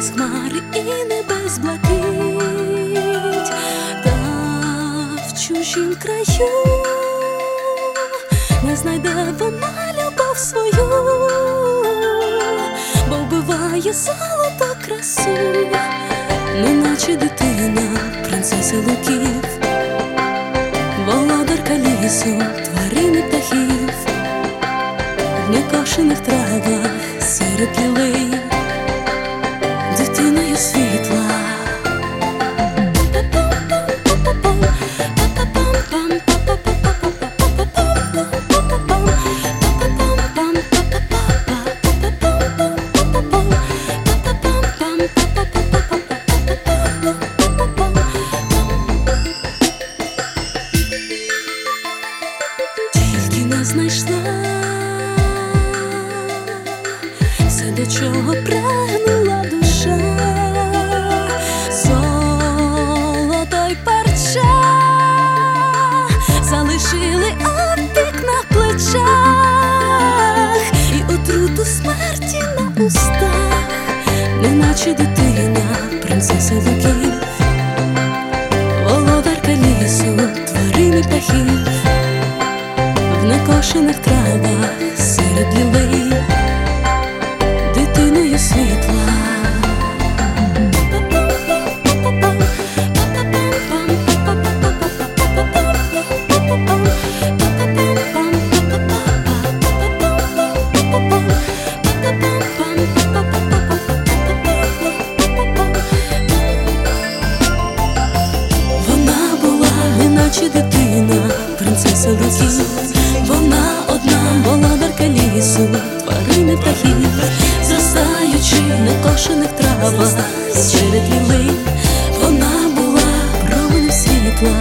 крізь хмари і небес блакить, та в чужім краю не знайде вона любов свою, бо вбиває золото красу, неначе дитина, принцеса луків, володарка лісу, тварин і птахів, в некошених травах серед лілей, дитиною світла. Тільки не знайшла все, до чого прагнула душа, золото й парча залишили опік на плечах і отруту смерті на устах, неначе дитина, принцеса луків, володарка лісу, тварин і птахів, в некошених травах серед лілей, дитиною світла. Вона була неначе дитина, принцеса луків, вона одна, володарка лісу, тварин і птахів, зростаючи в некошених травах серед лілей, вона була променем світла.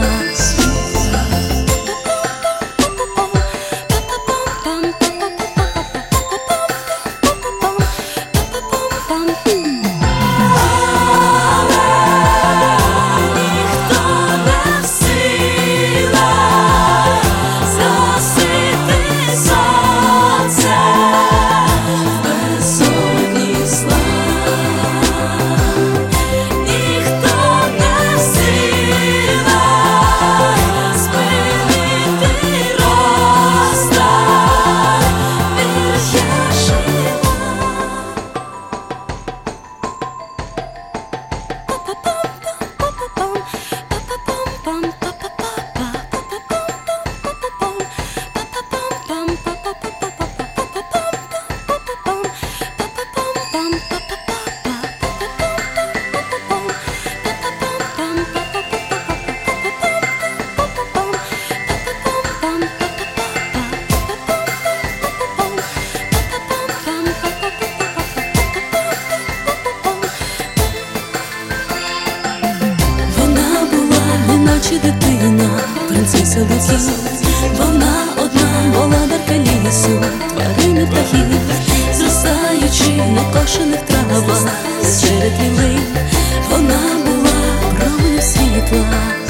Неначе дитина, принцеса луків, вона одна, володарка лісу, тварин і птахів, зростаючи в некошених травах серед лілей, вона була променем світла.